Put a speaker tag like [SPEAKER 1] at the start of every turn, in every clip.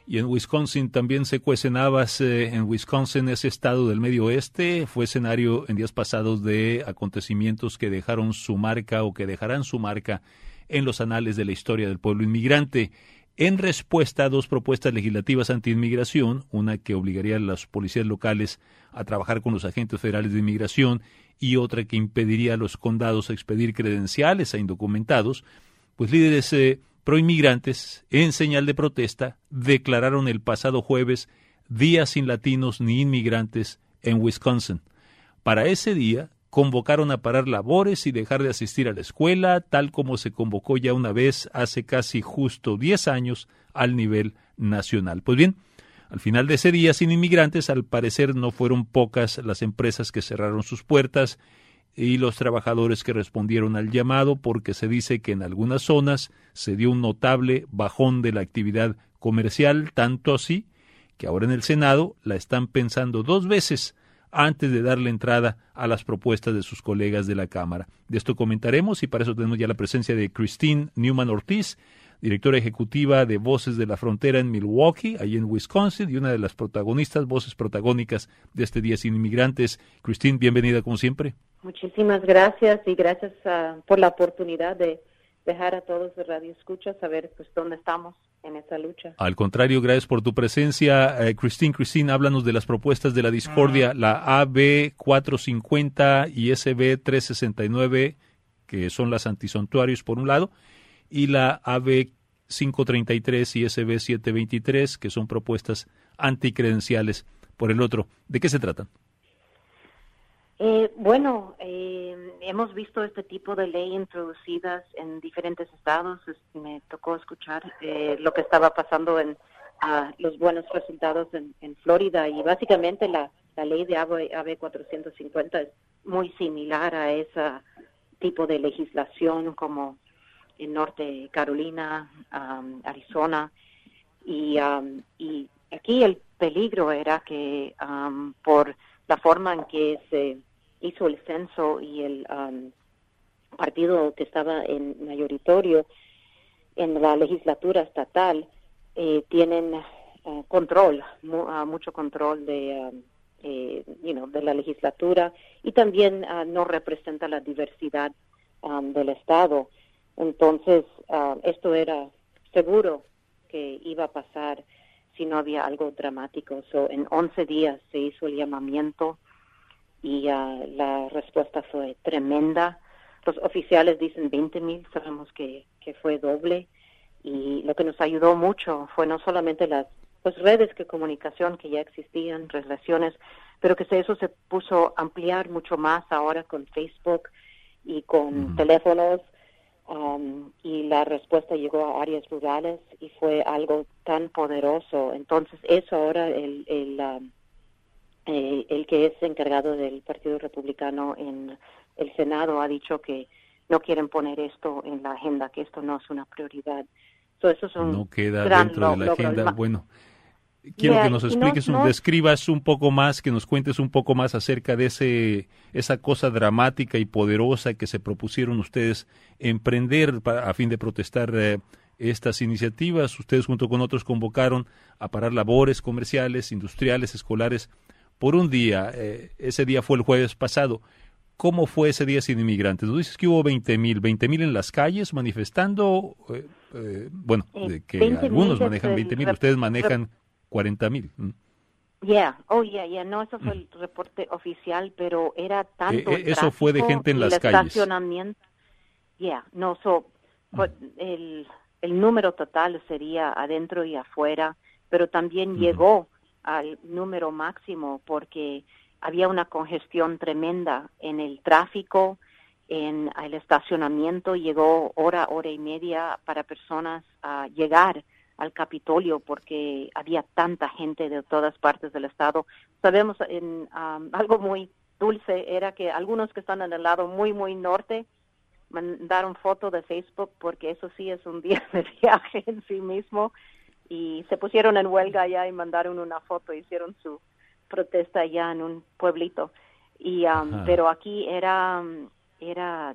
[SPEAKER 1] Y en Wisconsin también se cuecen habas. En Wisconsin, ese estado del medio oeste, fue escenario en días pasados de acontecimientos que dejaron su marca o que dejarán su marca en los anales de la historia del pueblo inmigrante. En respuesta a dos propuestas legislativas anti-inmigración, una que obligaría a las policías locales a trabajar con los agentes federales de inmigración y otra que impediría a los condados expedir credenciales a indocumentados, pues líderes proinmigrantes, en señal de protesta, declararon el pasado jueves Día sin latinos ni inmigrantes en Wisconsin. Para ese día, convocaron a parar labores y dejar de asistir a la escuela, tal como se convocó ya una vez hace casi justo 10 años al nivel nacional. Pues bien, al final de ese día sin inmigrantes, al parecer no fueron pocas las empresas que cerraron sus puertas y los trabajadores que respondieron al llamado, porque se dice que en algunas zonas se dio un notable bajón de la actividad comercial, tanto así que ahora en el Senado la están pensando 2 veces antes de darle entrada a las propuestas de sus colegas de la Cámara. De esto comentaremos y para eso tenemos ya la presencia de Christine Newman Ortiz, directora ejecutiva de Voces de la Frontera en Milwaukee, ahí en Wisconsin, y una de las protagonistas, voces protagónicas de este Día Sin Inmigrantes. Christine, bienvenida como siempre.
[SPEAKER 2] Muchísimas gracias y gracias por la oportunidad de dejar a todos los radioescuchas saber pues dónde estamos en esa lucha.
[SPEAKER 1] Al contrario, gracias por tu presencia. Christine, háblanos de las propuestas de la discordia, la AB 450 y SB 369, que son las antisantuarios por un lado, y la AB 533 y SB 723, que son propuestas anticredenciales por el otro. ¿De qué se tratan?
[SPEAKER 2] Hemos visto este tipo de ley introducidas en diferentes estados. Me tocó escuchar lo que estaba pasando en los buenos resultados en Florida y básicamente la ley de AB 450 es muy similar a ese tipo de legislación como en Norte Carolina, Arizona y aquí el peligro era que por la forma en que se hizo el censo y el partido que estaba en mayoritario en la legislatura estatal tienen mucho control de la legislatura y también no representa la diversidad del estado. Entonces, esto era seguro que iba a pasar si no había algo dramático. En 11 días se hizo el llamamiento y la respuesta fue tremenda. Los oficiales dicen 20,000, sabemos que fue doble. Y lo que nos ayudó mucho fue no solamente las redes de comunicación que ya existían, relaciones, pero que eso se puso a ampliar mucho más ahora con Facebook y con teléfonos. Y la respuesta llegó a áreas rurales y fue algo tan poderoso. Entonces eso ahora el que es encargado del Partido Republicano en el Senado ha dicho que no quieren poner esto en la agenda, que esto no es una prioridad. Eso es un
[SPEAKER 1] no queda
[SPEAKER 2] gran
[SPEAKER 1] dentro de la
[SPEAKER 2] logro.
[SPEAKER 1] agenda. Bueno, quiero que nos expliques, describas un poco más, que nos cuentes un poco más acerca de esa cosa dramática y poderosa que se propusieron ustedes emprender a fin de protestar estas iniciativas. Ustedes junto con otros convocaron a parar labores comerciales, industriales, escolares por un día. Ese día fue el jueves pasado. ¿Cómo fue ese día sin inmigrantes? Nos dices que hubo 20,000 en las calles manifestando, que algunos manejan 20,000, ustedes manejan 40,000.
[SPEAKER 2] No, eso fue el reporte oficial, pero era tanto el
[SPEAKER 1] eso fue de gente en las calles.
[SPEAKER 2] Estacionamiento. El número total sería adentro y afuera, pero también llegó al número máximo porque había una congestión tremenda en el tráfico, en el estacionamiento. Llegó hora y media para personas a llegar al Capitolio porque había tanta gente de todas partes del estado. Sabemos algo muy dulce era que algunos que están en el lado muy, muy norte mandaron foto de Facebook porque eso sí es un día de viaje en sí mismo y se pusieron en huelga allá y mandaron una foto, hicieron su protesta allá en un pueblito. Pero aquí era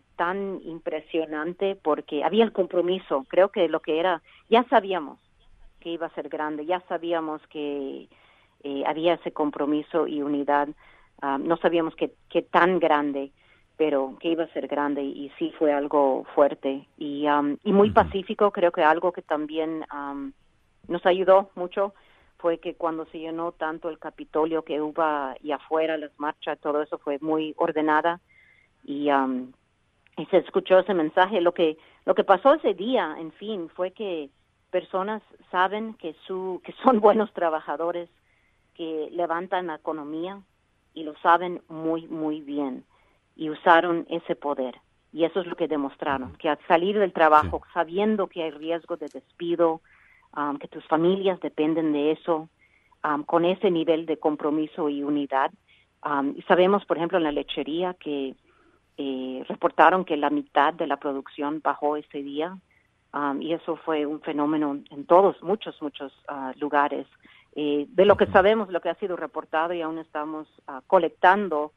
[SPEAKER 2] tan impresionante porque había el compromiso. Creo que lo que era, ya sabíamos que iba a ser grande, ya sabíamos que había ese compromiso y unidad. No sabíamos qué tan grande, pero que iba a ser grande, y sí fue algo fuerte y muy pacífico. Creo que algo que también nos ayudó mucho fue que cuando se llenó tanto el Capitolio, que hubo y afuera las marchas, todo eso fue muy ordenada y se escuchó ese mensaje. Lo que pasó ese día, en fin, fue que personas saben que son buenos trabajadores, que levantan la economía y lo saben muy, muy bien, y usaron ese poder. Y eso es lo que demostraron, que al salir del trabajo, sabiendo que hay riesgo de despido, que tus familias dependen de eso, con ese nivel de compromiso y unidad. Y sabemos, por ejemplo, en la lechería que reportaron que la mitad de la producción bajó ese día, y eso fue un fenómeno en muchos lugares. De lo que sabemos, lo que ha sido reportado, y aún estamos colectando,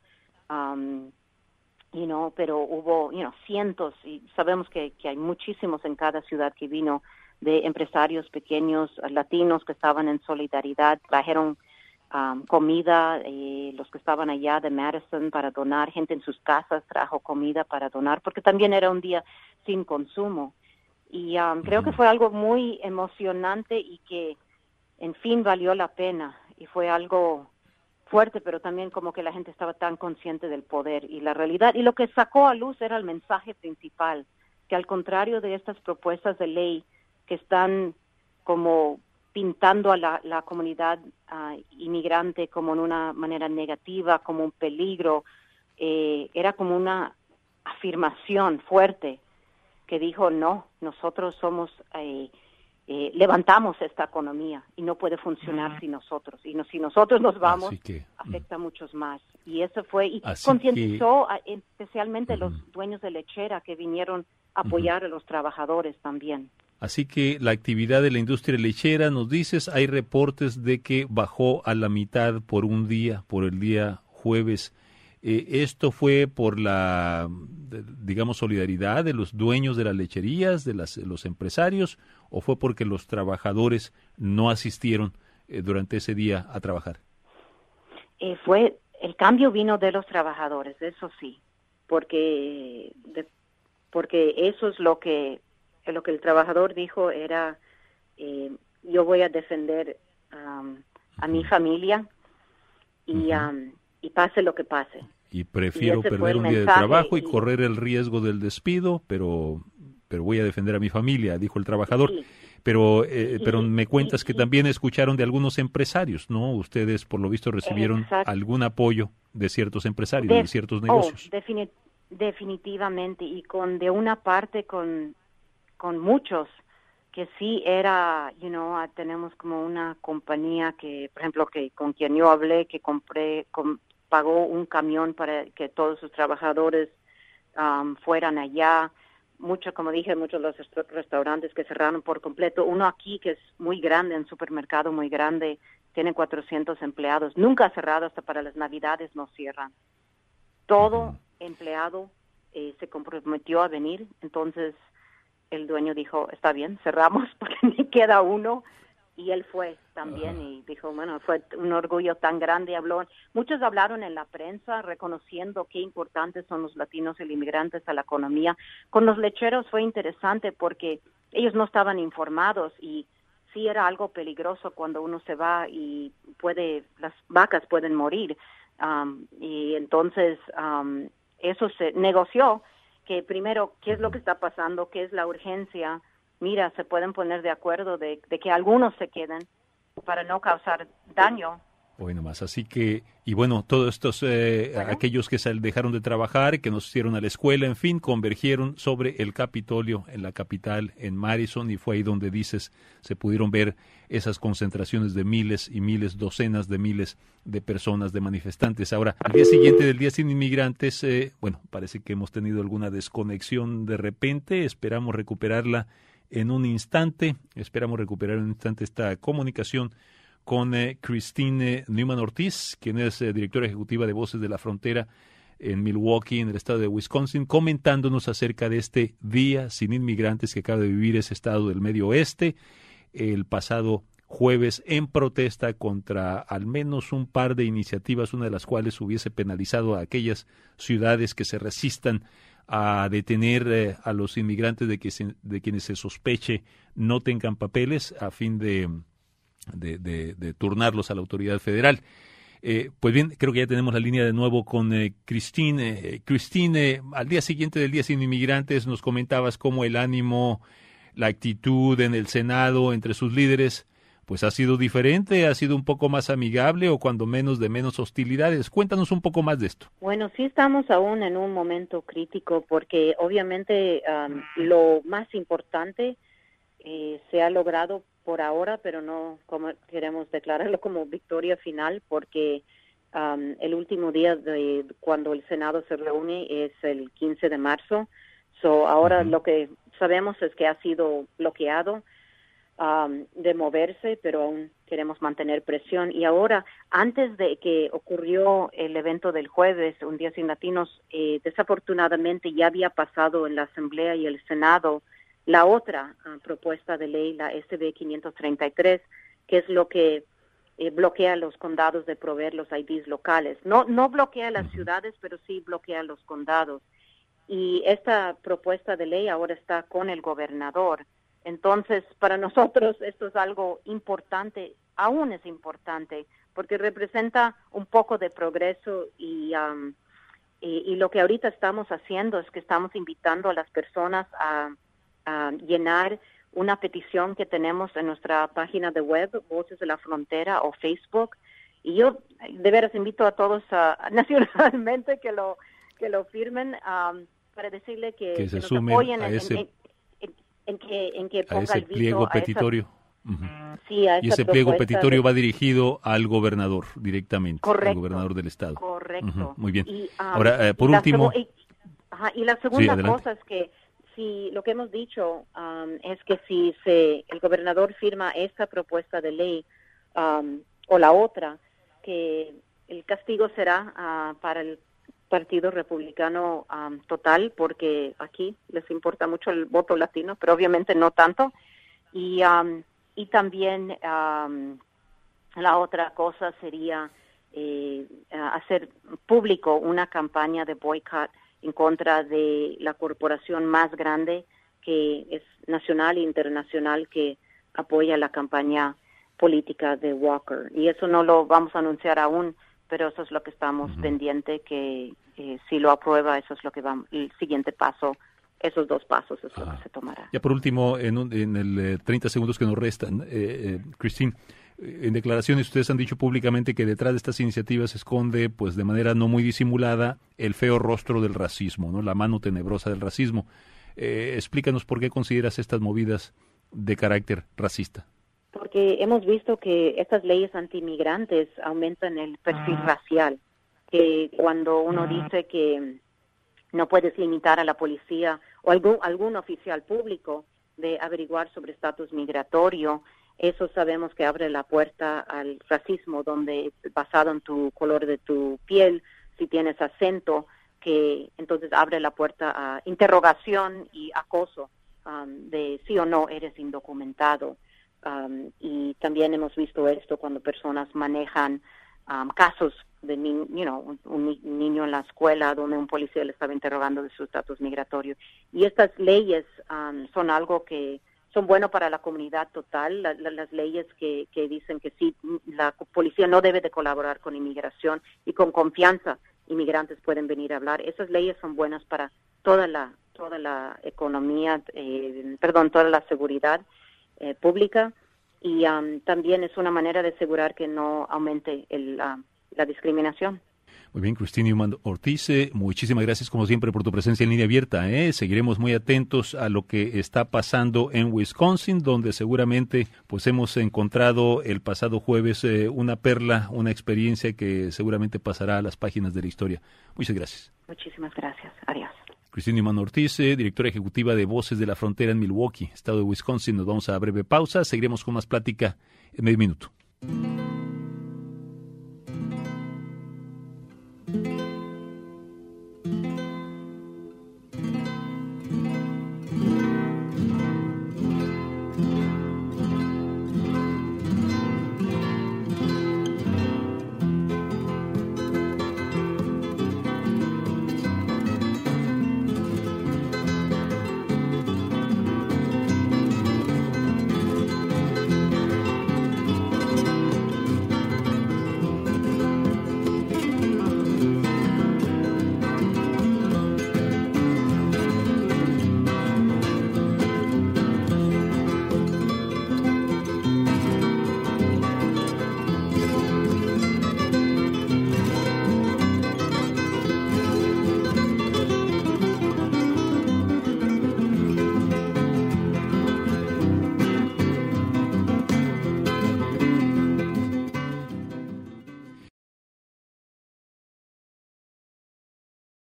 [SPEAKER 2] pero hubo, cientos, y sabemos que hay muchísimos en cada ciudad que vino, de empresarios pequeños latinos que estaban en solidaridad, trajeron comida, los que estaban allá de Madison para donar, gente en sus casas trajo comida para donar, porque también era un día sin consumo. Y creo que fue algo muy emocionante y que, en fin, valió la pena, y fue algo fuerte, pero también como que la gente estaba tan consciente del poder y la realidad. Y lo que sacó a luz era el mensaje principal, que al contrario de estas propuestas de ley que están como pintando a la comunidad inmigrante como en una manera negativa, como un peligro, era como una afirmación fuerte que dijo, no, nosotros levantamos esta economía y no puede funcionar sin nosotros. Y si nosotros nos vamos, afecta a muchos más. Y eso fue, y concientizó especialmente los dueños de lechera que vinieron a apoyar a los trabajadores también.
[SPEAKER 1] Así que la actividad de la industria lechera, nos dices, hay reportes de que bajó a la mitad por un día, por el día jueves. ¿Esto fue por la, digamos, solidaridad de los dueños de las lecherías, de los empresarios, o fue porque los trabajadores no asistieron durante ese día a trabajar?
[SPEAKER 2] El cambio vino de los trabajadores, eso sí, porque eso es lo que el trabajador dijo era, yo voy a defender a mi familia y pase lo que pase.
[SPEAKER 1] Y prefiero perder un día de trabajo y correr el riesgo del despido, pero voy a defender a mi familia, dijo el trabajador. Sí. Pero me cuentas que también escucharon de algunos empresarios, ¿no? Ustedes, por lo visto, recibieron algún apoyo de ciertos empresarios, de ciertos negocios.
[SPEAKER 2] Definitivamente, y de una parte con muchos, que sí era, tenemos como una compañía que, por ejemplo, con quien yo hablé, que pagó un camión para que todos sus trabajadores fueran allá. Como dije, muchos de los restaurantes que cerraron por completo. Uno aquí que es muy grande, un supermercado muy grande, tiene 400 empleados. Nunca ha cerrado, hasta para las Navidades no cierran. Todo empleado se comprometió a venir, entonces el dueño dijo, está bien, cerramos porque me queda uno, y él fue también y dijo, bueno, fue un orgullo tan grande. Muchos hablaron en la prensa reconociendo qué importantes son los latinos y los inmigrantes a la economía. Con los lecheros fue interesante porque ellos no estaban informados y sí era algo peligroso cuando uno se va y las vacas pueden morir, y entonces eso se negoció, que primero, ¿qué es lo que está pasando? ¿Qué es la urgencia? Mira, se pueden poner de acuerdo de que algunos se queden para no causar daño.
[SPEAKER 1] Hoy nomás, así que, y bueno, todos estos, aquellos que dejaron de trabajar, que nos hicieron a la escuela, en fin, convergieron sobre el Capitolio en la capital, en Madison, y fue ahí donde dices, se pudieron ver esas concentraciones de miles y miles, docenas de miles de personas, de manifestantes. Ahora, al día siguiente del Día Sin Inmigrantes, parece que hemos tenido alguna desconexión de repente, esperamos recuperar en un instante esta comunicación con Christine Newman Ortiz, quien es directora ejecutiva de Voces de la Frontera en Milwaukee, en el estado de Wisconsin, comentándonos acerca de este Día Sin Inmigrantes que acaba de vivir ese estado del Medio Oeste. el pasado jueves en protesta contra al menos un par de iniciativas, una de las cuales hubiese penalizado a aquellas ciudades que se resistan a detener a los inmigrantes de quienes se sospeche no tengan papeles a fin de turnarlos a la autoridad federal. Pues bien, creo que ya tenemos la línea de nuevo con Christine. Christine, al día siguiente del Día Sin Inmigrantes nos comentabas cómo el ánimo, la actitud en el Senado entre sus líderes pues ha sido diferente, ha sido un poco más amigable o cuando menos de menos hostilidades. Cuéntanos un poco más de esto.
[SPEAKER 2] Bueno, sí estamos aún en un momento crítico porque obviamente lo más importante se ha logrado por ahora, pero no como queremos declararlo como victoria final porque el último día de cuando el Senado se reúne es el 15 de marzo. Ahora lo que sabemos es que ha sido bloqueado de moverse, pero aún queremos mantener presión. Y ahora, antes de que ocurrió el evento del jueves, Un Día Sin Latinos, desafortunadamente ya había pasado en la Asamblea y el Senado la otra propuesta de ley, la SB 533, que es lo que bloquea a los condados de proveer los IDs locales. No bloquea las ciudades, pero sí bloquea los condados. Y esta propuesta de ley ahora está con el gobernador. Entonces, para nosotros esto es algo importante, aún es importante, porque representa un poco de progreso y lo que ahorita estamos haciendo es que estamos invitando a las personas a llenar una petición que tenemos en nuestra página de web, Voces de la Frontera o Facebook. Y yo de veras invito a todos nacionalmente que lo firmen para decirle que
[SPEAKER 1] se
[SPEAKER 2] nos
[SPEAKER 1] sumen
[SPEAKER 2] apoyen
[SPEAKER 1] a ese
[SPEAKER 2] en que ponga
[SPEAKER 1] a ese
[SPEAKER 2] el veto
[SPEAKER 1] pliego petitorio.
[SPEAKER 2] Sí, a esa
[SPEAKER 1] y ese pliego
[SPEAKER 2] propuesta
[SPEAKER 1] petitorio va dirigido al gobernador directamente,
[SPEAKER 2] Correcto,
[SPEAKER 1] al gobernador del estado.
[SPEAKER 2] Correcto.
[SPEAKER 1] Muy bien.
[SPEAKER 2] Y,
[SPEAKER 1] ahora, por último...
[SPEAKER 2] y la segunda cosa es que si lo que hemos dicho es que si el gobernador firma esta propuesta de ley o la otra, que el castigo será para el Partido Republicano total, porque aquí les importa mucho el voto latino, pero obviamente no tanto. Y también la otra cosa sería hacer público una campaña de boicot en contra de la corporación más grande que es nacional e internacional que apoya la campaña política de Walker. Y eso no lo vamos a anunciar aún, pero eso es lo que estamos pendiente, que si lo aprueba, eso es lo que va, el siguiente paso, esos dos pasos es lo que se tomará.
[SPEAKER 1] Ya por último, en el 30 segundos que nos restan, Christine, en declaraciones ustedes han dicho públicamente que detrás de estas iniciativas se esconde, pues de manera no muy disimulada, el feo rostro del racismo, ¿no? La mano tenebrosa del racismo. Explícanos por qué consideras estas movidas de carácter racista.
[SPEAKER 2] Porque hemos visto que estas leyes antiinmigrantes aumentan el perfil racial, que cuando uno dice que no puedes limitar a la policía o algún oficial público de averiguar sobre estatus migratorio, eso sabemos que abre la puerta al racismo, donde basado en tu color de tu piel, si tienes acento, que entonces abre la puerta a interrogación y acoso de sí o no eres indocumentado. Y también hemos visto esto cuando personas manejan casos de un niño en la escuela donde un policía le estaba interrogando de su estatus migratorio. Y estas leyes son algo que son buenos para la comunidad total, las leyes que dicen que sí, la policía no debe de colaborar con inmigración y con confianza inmigrantes pueden venir a hablar. Esas leyes son buenas para toda la economía, toda la seguridad pública, y también es una manera de asegurar que no aumente la discriminación.
[SPEAKER 1] Muy bien, Christine Neumann Ortiz, muchísimas gracias como siempre por tu presencia en Línea Abierta. Seguiremos muy atentos a lo que está pasando en Wisconsin, donde seguramente pues hemos encontrado el pasado jueves una perla, una experiencia que seguramente pasará a las páginas de la historia. Muchas gracias.
[SPEAKER 2] Muchísimas gracias. Adiós.
[SPEAKER 1] Christine Neumann Ortiz, directora ejecutiva de Voces de la Frontera en Milwaukee, estado de Wisconsin. Nos vamos a breve pausa. Seguiremos con más plática en medio minuto.